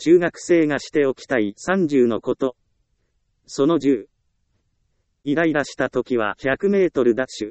中学生がしておきたい30のこと。その10。イライラした時は100メートルダッシュ。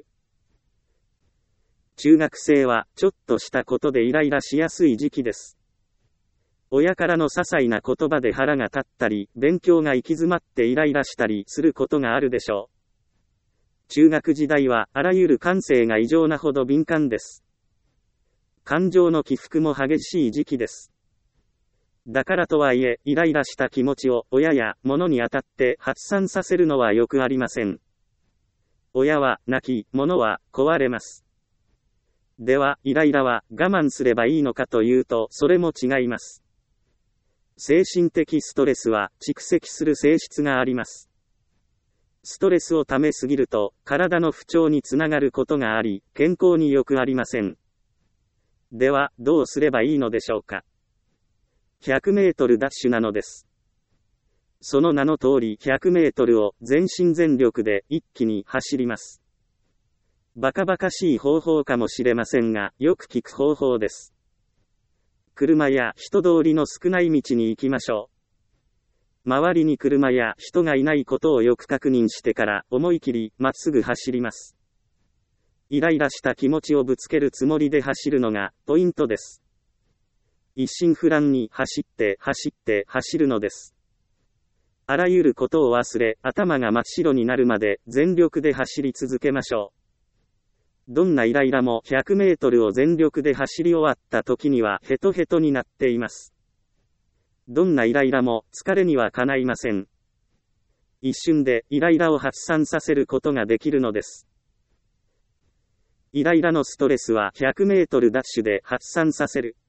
中学生はちょっとしたことでイライラしやすい時期です。親からの些細な言葉で腹が立ったり、勉強が行き詰まってイライラしたりすることがあるでしょう。中学時代はあらゆる感性が異常なほど敏感です。感情の起伏も激しい時期です。だからとはいえ、イライラした気持ちを親や物に当たって発散させるのはよくありません。親は泣き、物は壊れます。では、イライラは我慢すればいいのかというと、それも違います。精神的ストレスは蓄積する性質があります。ストレスを溜めすぎると、体の不調につながることがあり、健康に良くありません。では、どうすればいいのでしょうか。100メートルダッシュなのです。その名の通り100メートルを全身全力で一気に走ります。バカバカしい方法かもしれませんが、よく聞く方法です。車や人通りの少ない道に行きましょう。周りに車や人がいないことをよく確認してから思い切りまっすぐ走ります。イライラした気持ちをぶつけるつもりで走るのがポイントです。一心不乱に走るのです。あらゆることを忘れ、頭が真っ白になるまで全力で走り続けましょう。どんなイライラも100メートルを全力で走り終わった時にはヘトヘトになっています。どんなイライラも疲れにはかないません。一瞬でイライラを発散させることができるのです。イライラのストレスは100メートルダッシュで発散させる。